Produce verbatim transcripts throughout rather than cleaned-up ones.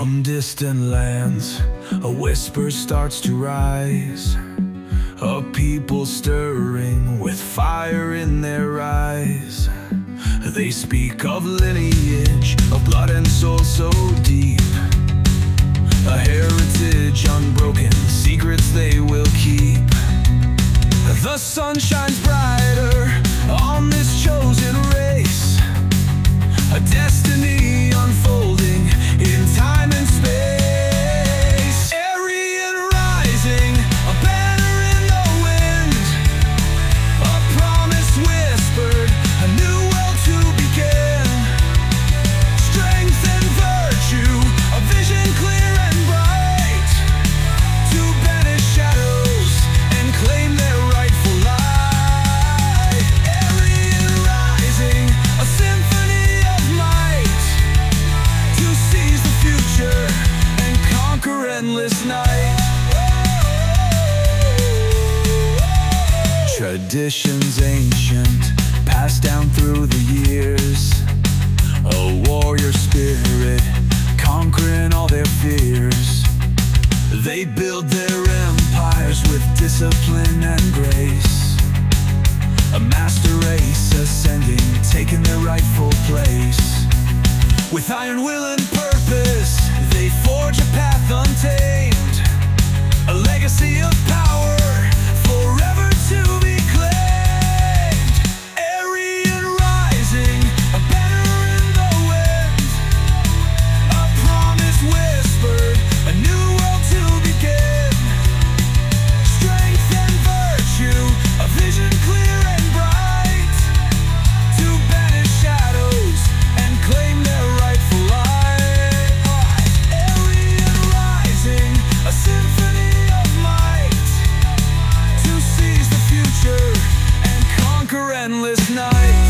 From distant lands, a whisper starts to rise, a people stirring with fire in their eyes. They speak of lineage, of blood and soul so deep, a heritage unbroken, secrets they will keep. The sun shines brighter on this chosen race, a destiny unfolding in time and space. Aryan rising, a banner in the wind, a promise whispered, a new world to begin. Strength and virtue, a vision clear and bright, to banish shadows and claim their rightful light. Aryan rising, a symphony of might, to seize the future and conquer endless night. Traditions ancient, passed down through the years, a warrior spirit, conquering all their fears. They build their empires with discipline and grace, a master race ascending, taking their rightful place. With iron will and purpose, they forge a path untamed, a legacy of power, forever to be claimed. Aryan rising, a banner in the wind, a promise whispered, a new world to begin. Strength and virtue, a vision clear and bright, to banish shadows and claim their rightful light. Aryan rising, a symphony of might, to seize the future and conquer endless night.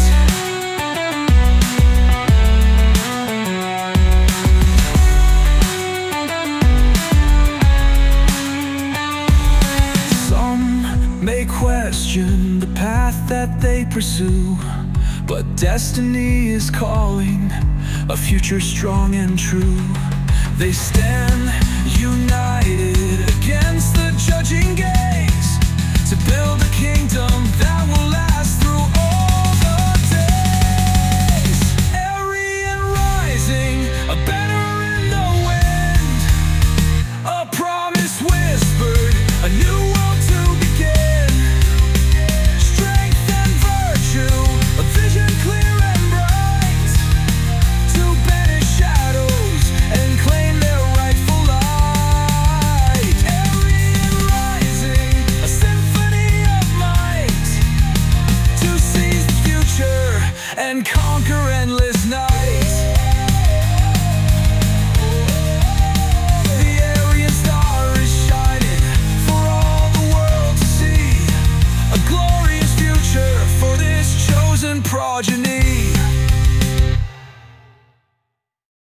Some may question the path that they pursue, but destiny is calling, a future strong and true. They stand